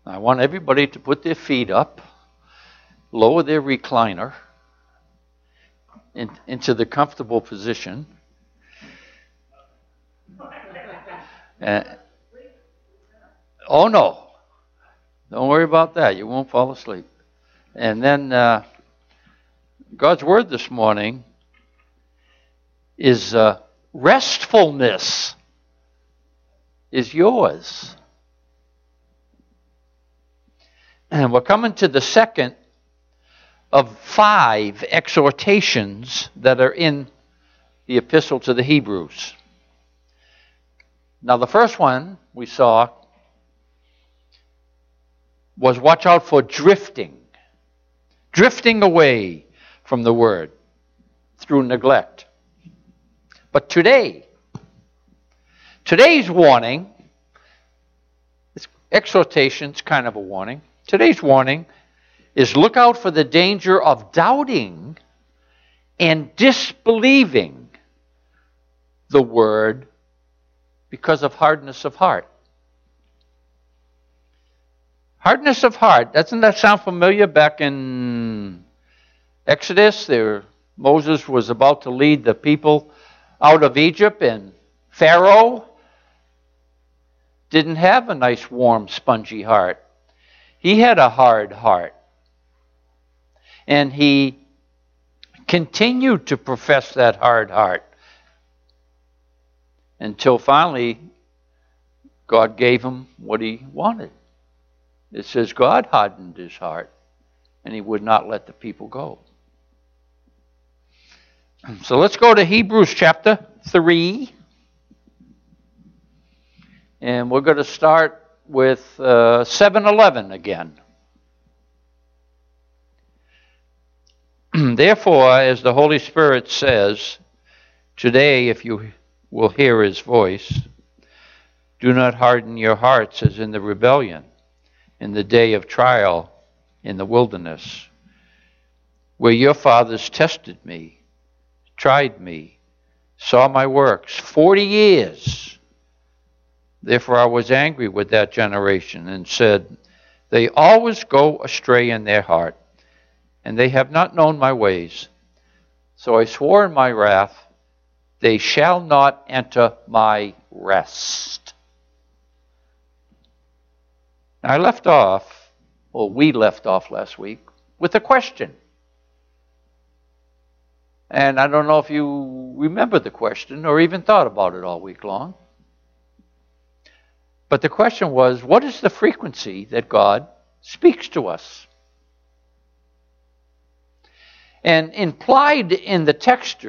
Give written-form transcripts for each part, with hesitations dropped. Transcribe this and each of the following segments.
I want everybody to put their feet up, lower their recliner into the comfortable position. Oh, no. Don't worry about that. You won't fall asleep. And then God's word this morning is restfulness is yours. And we're coming to the second of 5 exhortations that are in the epistle to the Hebrews. Now, the first one we saw was watch out for drifting away from the word through neglect. But today's warning, this exhortation's kind of a warning. Today's warning is look out for the danger of doubting and disbelieving the word because of hardness of heart. Hardness of heart, doesn't that sound familiar? Back in Exodus, Moses was about to lead the people out of Egypt, and Pharaoh didn't have a nice, warm, spongy heart. He had a hard heart. And he continued to profess that hard heart until finally God gave him what he wanted. It says God hardened his heart and he would not let the people go. So let's go to Hebrews chapter 3. And we're going to start with 7:11 again. Therefore, as the Holy Spirit says, today, if you will hear his voice, do not harden your hearts as in the rebellion, in the day of trial in the wilderness, where your fathers tested me, tried me, saw my works 40 years. Therefore I was angry with that generation and said, they always go astray in their heart, and they have not known my ways. So I swore in my wrath, they shall not enter my rest. Now we left off last week with a question. And I don't know if you remember the question or even thought about it all week long. But the question was, what is the frequency that God speaks to us? And implied in the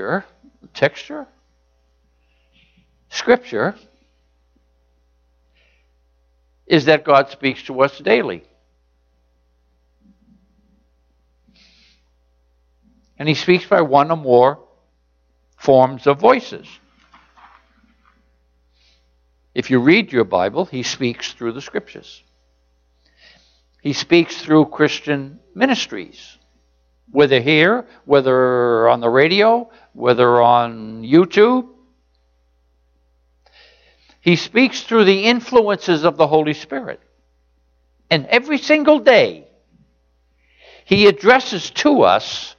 Scripture, is that God speaks to us daily. And he speaks by one or more forms of voices. If you read your Bible, he speaks through the Scriptures. He speaks through Christian ministries, whether here, whether on the radio, whether on YouTube. He speaks through the influences of the Holy Spirit. And every single day, he addresses to us.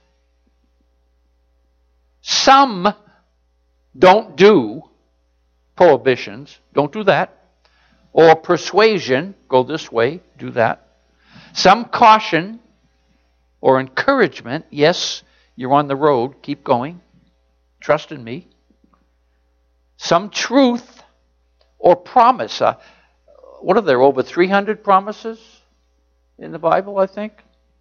Some don't do prohibitions, don't do that. Or persuasion, go this way, do that. Some caution or encouragement, yes, you're on the road, keep going, trust in me. Some truth or promise. What are there, over 300 promises in the Bible, I think?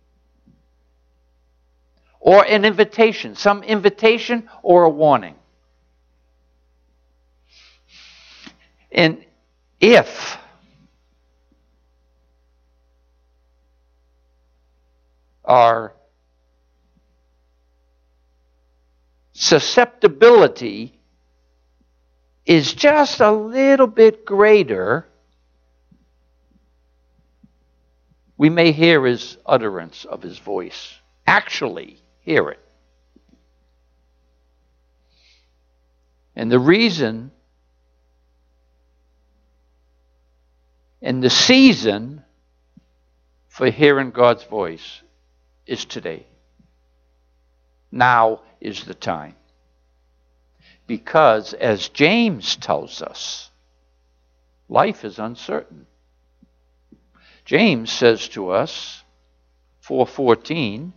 Or an invitation, some invitation or a warning. And if our susceptibility is just a little bit greater, we may hear his utterance of his voice. Actually hear it. And the reason and the season for hearing God's voice is today. Now is the time. Because, as James tells us, life is uncertain. James says to us, 4:14,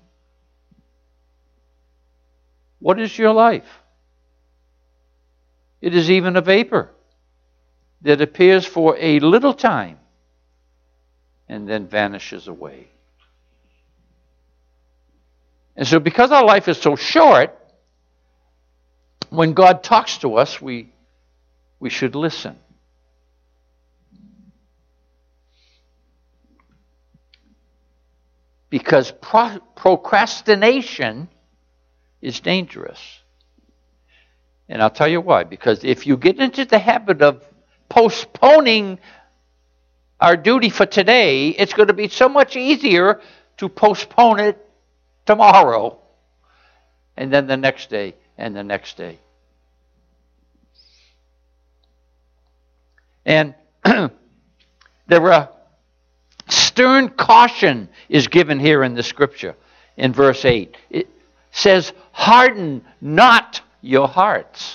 what is your life? It is even a vapor that appears for a little time and then vanishes away. And so because our life is so short, when God talks to us, we should listen. Because procrastination is dangerous. And I'll tell you why. Because if you get into the habit of postponing our duty for today, it's going to be so much easier to postpone it tomorrow, and then the next day, and the next day. And there are stern caution is given here in the scripture in verse 8. It says, harden not your hearts.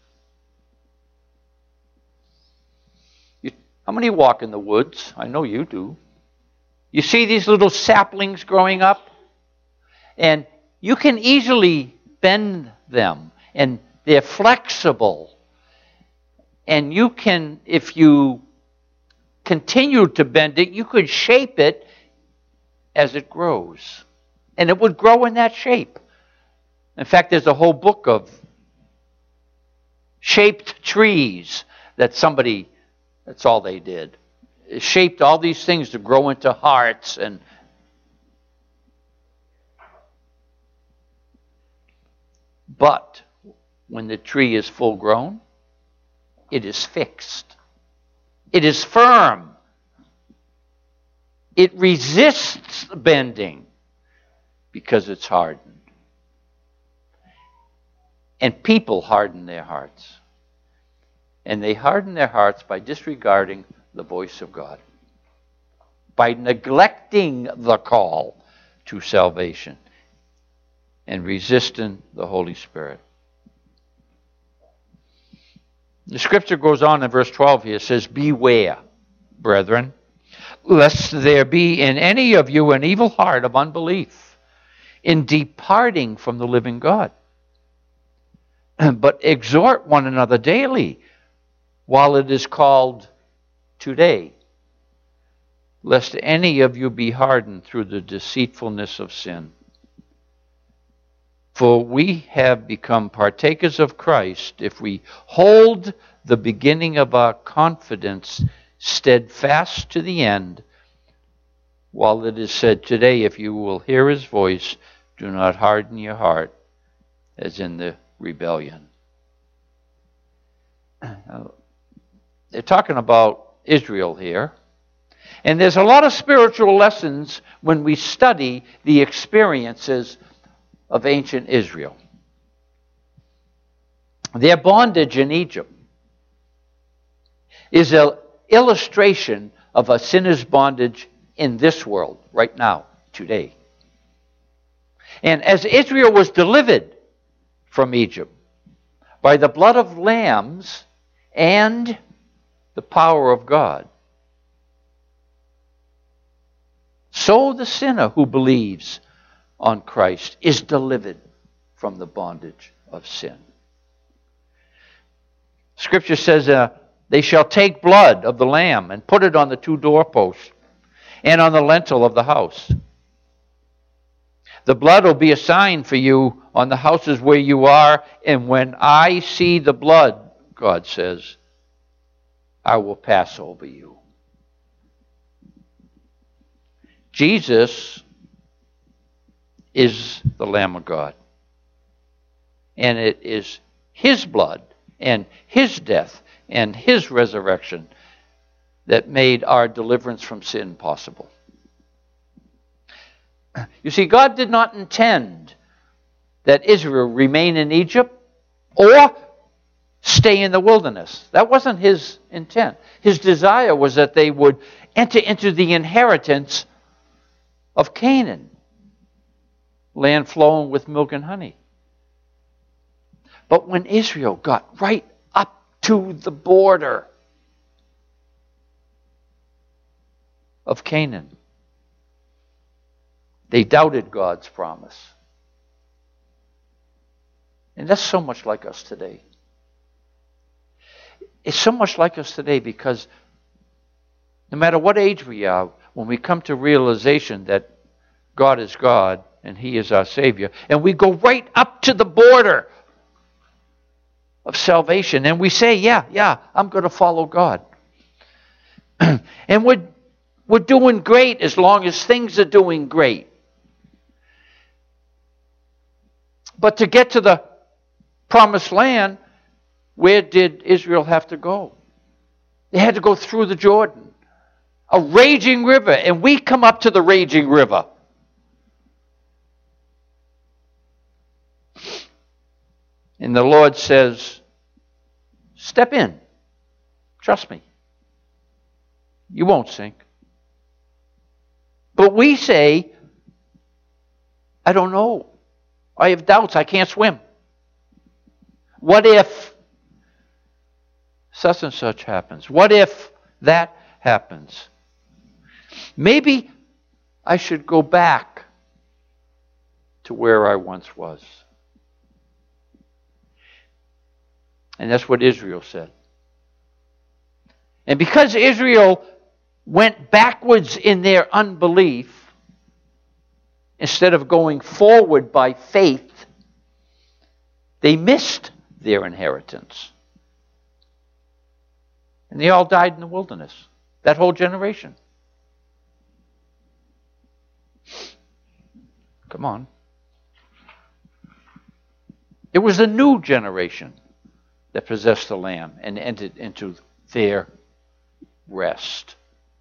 How many walk in the woods? I know you do. You see these little saplings growing up? And you can easily bend them, and they're flexible. And you can, if you continue to bend it, you could shape it as it grows. And it would grow in that shape. In fact, there's a whole book of shaped trees that somebody, that's all they did. It shaped all these things to grow into hearts. And but when the tree is full grown, it is fixed. It is firm. It resists bending because it's hardened. And people harden their hearts. And they harden their hearts by disregarding the voice of God, by neglecting the call to salvation and resisting the Holy Spirit. The scripture goes on in verse 12 here. It says, beware, brethren, lest there be in any of you an evil heart of unbelief in departing from the living God. But exhort one another daily while it is called today, lest any of you be hardened through the deceitfulness of sin. For we have become partakers of Christ if we hold the beginning of our confidence steadfast to the end, while it is said today, if you will hear his voice, do not harden your heart as in the rebellion. They're talking about Israel here. And there's a lot of spiritual lessons when we study the experiences of ancient Israel. Their bondage in Egypt is an illustration of a sinner's bondage in this world, right now, today. And as Israel was delivered from Egypt by the blood of lambs and the power of God, so the sinner who believes on Christ is delivered from the bondage of sin. Scripture says, they shall take blood of the lamb and put it on the two doorposts and on the lintel of the house. The blood will be a sign for you on the houses where you are, and when I see the blood, God says, I will pass over you. Jesus is the Lamb of God. And it is his blood and his death and his resurrection that made our deliverance from sin possible. You see, God did not intend that Israel remain in Egypt or stay in the wilderness. That wasn't his intent. His desire was that they would enter into the inheritance of Canaan, land flowing with milk and honey. But when Israel got right up to the border of Canaan, they doubted God's promise. And that's so much like us today. It's so much like us today because no matter what age we are, when we come to realization that God is God and He is our Savior, and we go right up to the border of salvation, and we say, yeah, I'm going to follow God. And we're doing great as long as things are doing great. But to get to the promised land, where did Israel have to go? They had to go through the Jordan, a raging river, and we come up to the raging river. And the Lord says, step in. Trust me. You won't sink. But we say, I don't know. I have doubts. I can't swim. What if such and such happens? What if that happens? Maybe I should go back to where I once was. And that's what Israel said. And because Israel went backwards in their unbelief, instead of going forward by faith, they missed their inheritance. And they all died in the wilderness. That whole generation. Come on. It was a new generation that possessed the land and entered into their rest.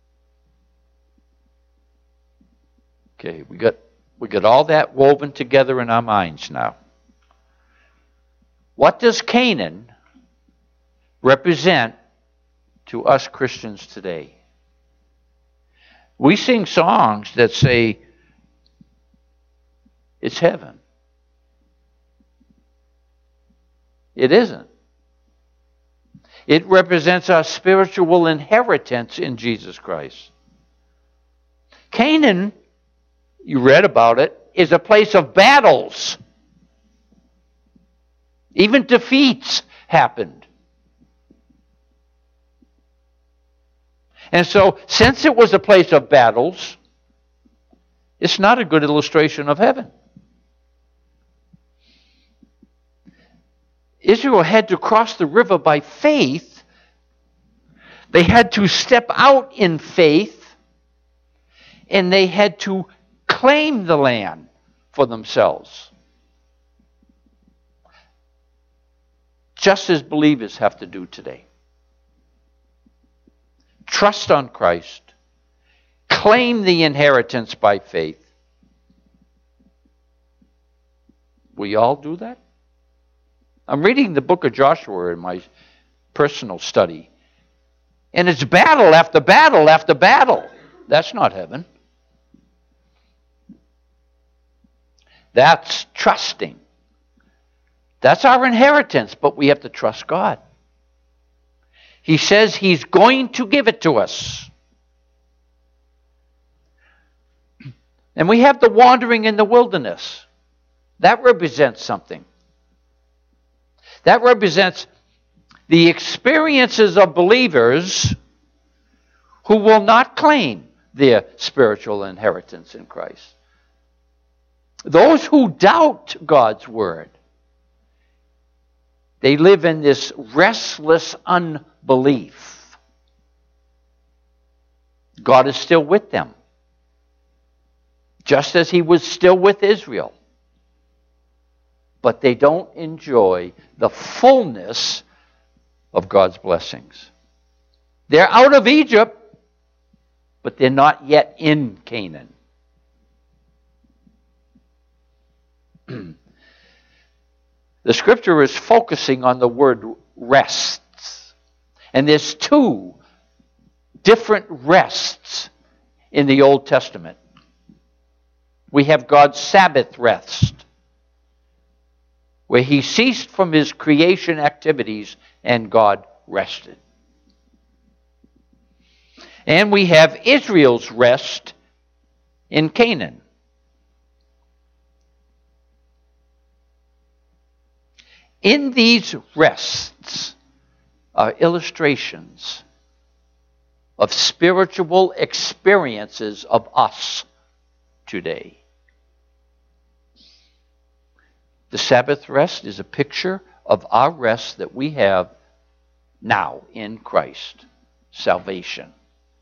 Okay, we got all that woven together in our minds now. What does Canaan represent to us Christians today? We sing songs that say it's heaven. It isn't. It represents our spiritual inheritance in Jesus Christ. Canaan, you read about it, is a place of battles. Even defeats happened. And so, since it was a place of battles, it's not a good illustration of heaven. Israel had to cross the river by faith. They had to step out in faith, and they had to claim the land for themselves. Just as believers have to do today. Trust on Christ. Claim the inheritance by faith. Will you all do that? I'm reading the book of Joshua in my personal study. And it's battle after battle after battle. That's not heaven. That's trusting. That's our inheritance, but we have to trust God. He says He's going to give it to us. And we have the wandering in the wilderness. That represents something. That represents the experiences of believers who will not claim their spiritual inheritance in Christ. Those who doubt God's word, they live in this restless unbelief. God is still with them, just as He was still with Israel. But they don't enjoy the fullness of God's blessings. They're out of Egypt, but they're not yet in Canaan. The scripture is focusing on the word rests. And there's two different rests in the Old Testament. We have God's Sabbath rest, where he ceased from his creation activities and God rested. And we have Israel's rest in Canaan. In these rests are illustrations of spiritual experiences of us today. The Sabbath rest is a picture of our rest that we have now in Christ, salvation.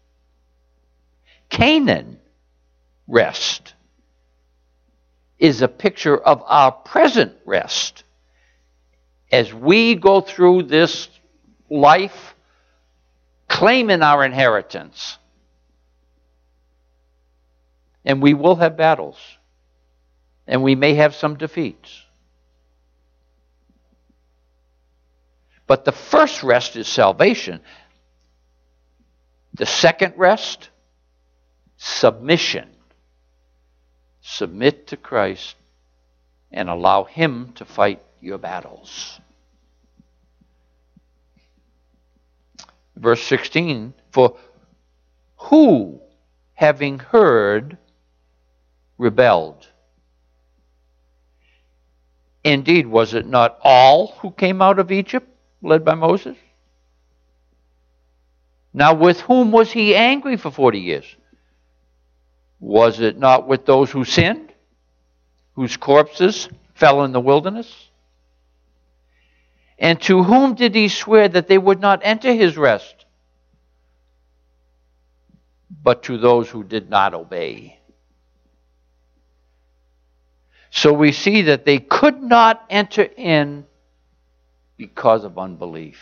Canaan rest is a picture of our present rest as we go through this life claiming our inheritance. And we will have battles, and we may have some defeats. But the first rest is salvation. The second rest, submission. Submit to Christ and allow him to fight your battles. Verse 16, for who, having heard, rebelled? Indeed, was it not all who came out of Egypt, led by Moses? Now with whom was he angry for 40 years? Was it not with those who sinned, whose corpses fell in the wilderness? And to whom did he swear that they would not enter his rest? But to those who did not obey. So we see that they could not enter in because of unbelief.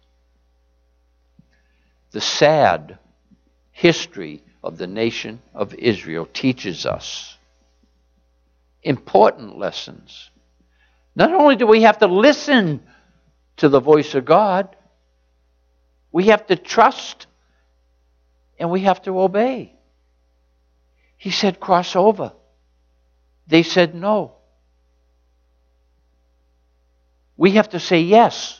The sad history of the nation of Israel teaches us important lessons. Not only do we have to listen to the voice of God, we have to trust and we have to obey. He said, cross over. They said no. We have to say yes.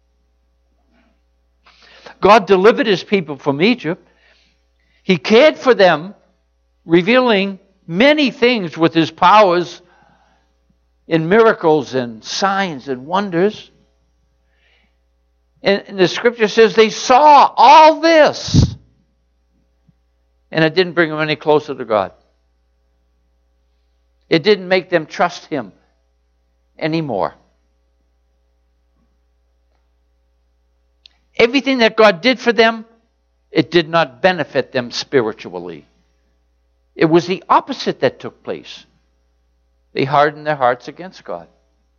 God delivered his people from Egypt. He cared for them, revealing many things with his powers in miracles and signs and wonders. And the scripture says they saw all this. And it didn't bring them any closer to God. It didn't make them trust him anymore. Everything that God did for them, it did not benefit them spiritually. It was the opposite that took place. They hardened their hearts against God.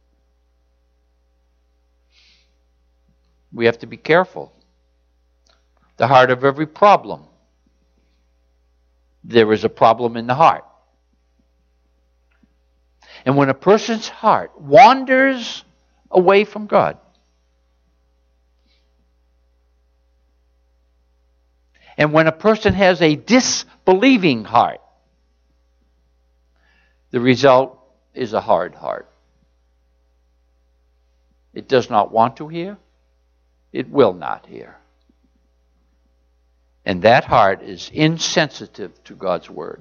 We have to be careful. The heart of every problem. There is a problem in the heart. And when a person's heart wanders away from God, and when a person has a disbelieving heart, the result is a hard heart. It does not want to hear. It will not hear. And that heart is insensitive to God's word.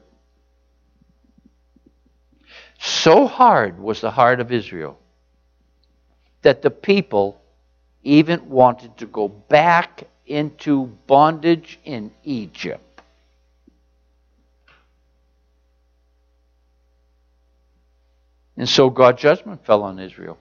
So hard was the heart of Israel that the people even wanted to go back into bondage in Egypt. And so God's judgment fell on Israel.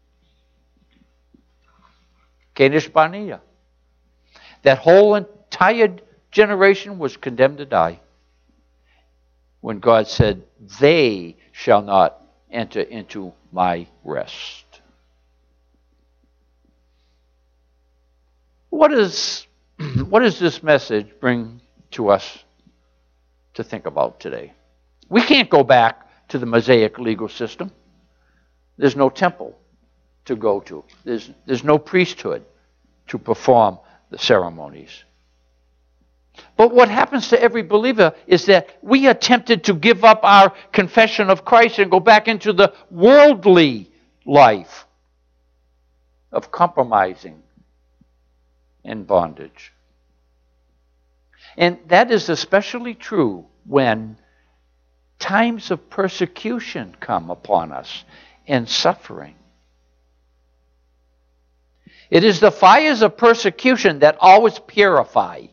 Kadesh Barnea. That whole entire generation was condemned to die when God said, they shall not enter into my rest. What does this message bring to us to think about today? We can't go back to the Mosaic legal system. There's no temple to go to. There's no priesthood to perform the ceremonies. But what happens to every believer is that we are tempted to give up our confession of Christ and go back into the worldly life of compromising and bondage. And that is especially true when times of persecution come upon us and suffering. It is the fires of persecution that always purify,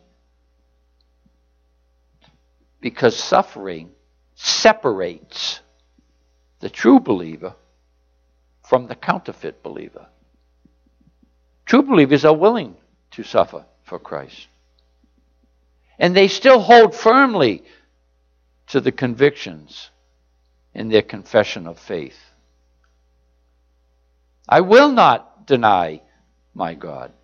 because suffering separates the true believer from the counterfeit believer. True believers are willing to suffer for Christ. And they still hold firmly to the convictions in their confession of faith. I will not deny my God.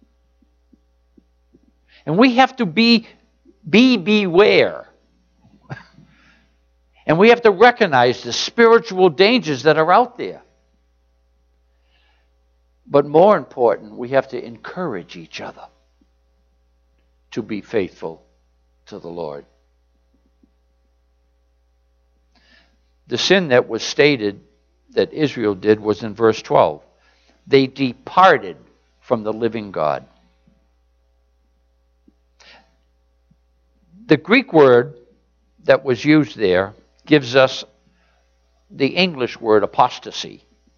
And we have to beware. And we have to recognize the spiritual dangers that are out there. But more important, we have to encourage each other to be faithful to the Lord. The sin that was stated that Israel did was in verse 12. They departed from the living God. The Greek word that was used there gives us the English word apostasy.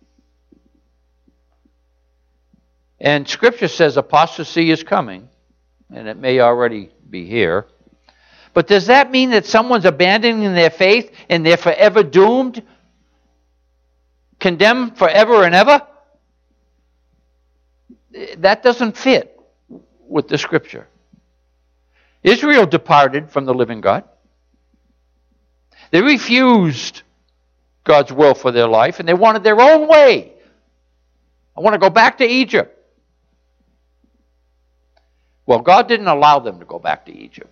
And Scripture says apostasy is coming, and it may already be here. But does that mean that someone's abandoning their faith and they're forever doomed? Condemned forever and ever? That doesn't fit with the Scripture. Israel departed from the living God. They refused God's will for their life, and they wanted their own way. I want to go back to Egypt. Well, God didn't allow them to go back to Egypt.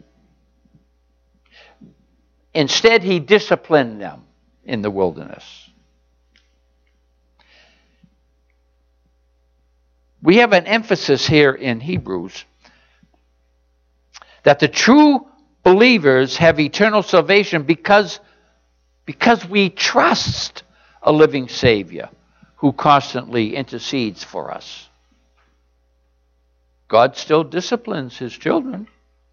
Instead, He disciplined them in the wilderness. We have an emphasis here in Hebrews that the true believers have eternal salvation because we trust a living Savior who constantly intercedes for us. God still disciplines His children.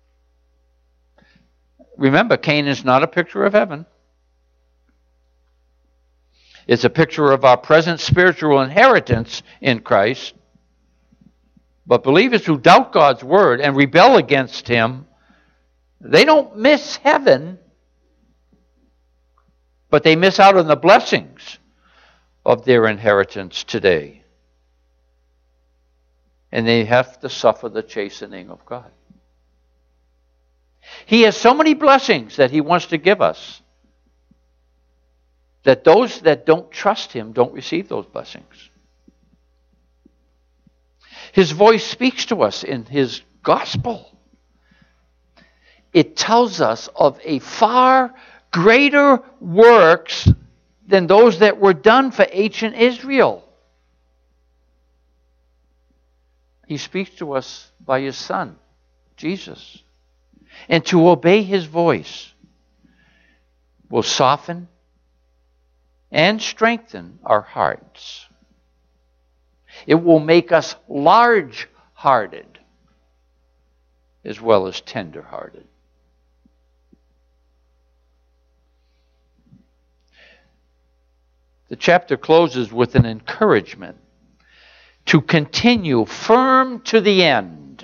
Remember, Cain is not a picture of heaven. It's a picture of our present spiritual inheritance in Christ. But believers who doubt God's word and rebel against Him, they don't miss heaven, but they miss out on the blessings of their inheritance today. And they have to suffer the chastening of God. He has so many blessings that He wants to give us that those that don't trust Him don't receive those blessings. His voice speaks to us in His gospel. It tells us of a far greater works than those that were done for ancient Israel. He speaks to us by His Son, Jesus. And to obey His voice will soften and strengthen our hearts. It will make us large-hearted as well as tender-hearted. The chapter closes with an encouragement to continue firm to the end.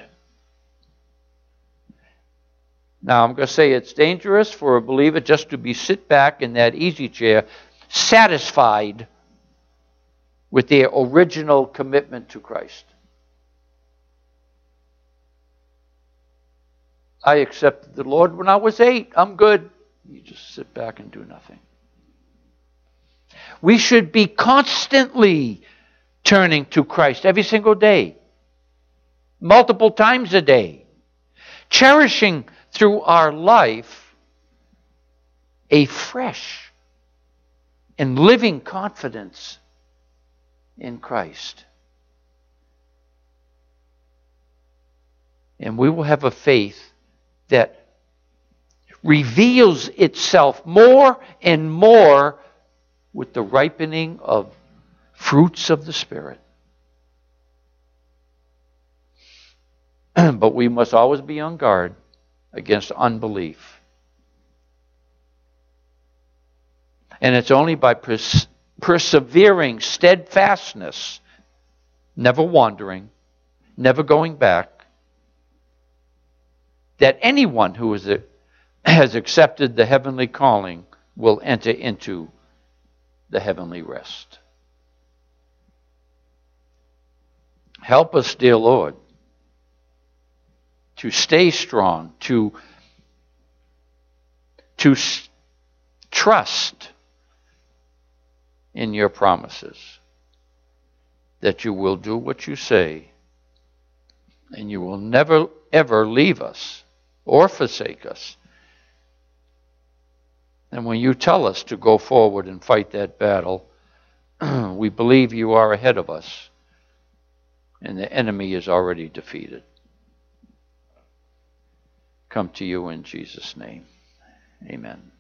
Now, I'm going to say it's dangerous for a believer just to be sit back in that easy chair, satisfied with their original commitment to Christ. I accepted the Lord when I was 8. I'm good. You just sit back and do nothing. We should be constantly turning to Christ every single day, multiple times a day, cherishing through our life a fresh and living confidence in Christ. And we will have a faith that reveals itself more and more with the ripening of fruits of the Spirit. But we must always be on guard against unbelief. And it's only by persevering steadfastness, never wandering, never going back, that anyone who has accepted the heavenly calling will enter into the heavenly rest. Help us, dear Lord, to stay strong, to trust in your promises, that you will do what you say, and you will never, ever leave us or forsake us. And when you tell us to go forward and fight that battle, we believe you are ahead of us, and the enemy is already defeated. Come to you in Jesus' name. Amen.